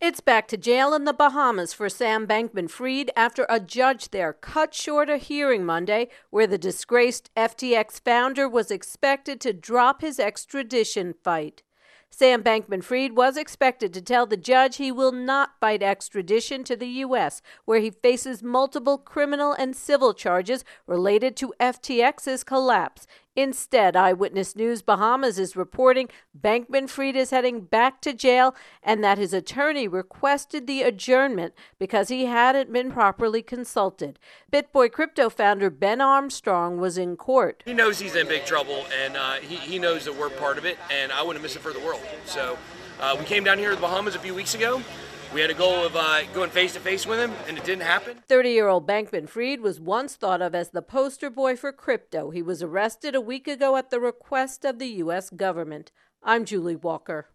It's back to jail in the Bahamas for Sam Bankman-Fried after a judge there cut short a hearing Monday where the disgraced FTX founder was expected to drop his extradition fight. Sam Bankman-Fried was expected to tell the judge he will not fight extradition to the U.S., where he faces multiple criminal and civil charges related to FTX's collapse. Instead, Eyewitness News Bahamas is reporting Bankman-Fried is heading back to jail and that his attorney requested the adjournment because he hadn't been properly consulted. BitBoy crypto founder Ben Armstrong was in court. He knows he's in big trouble, and he knows that we're part of it, and I wouldn't miss it for the world. So we came down here to the Bahamas a few weeks ago. We had a goal of going face-to-face with him, and it didn't happen. 30-year-old Bankman-Fried was once thought of as the poster boy for crypto. He was arrested a week ago at the request of the U.S. government. I'm Julie Walker.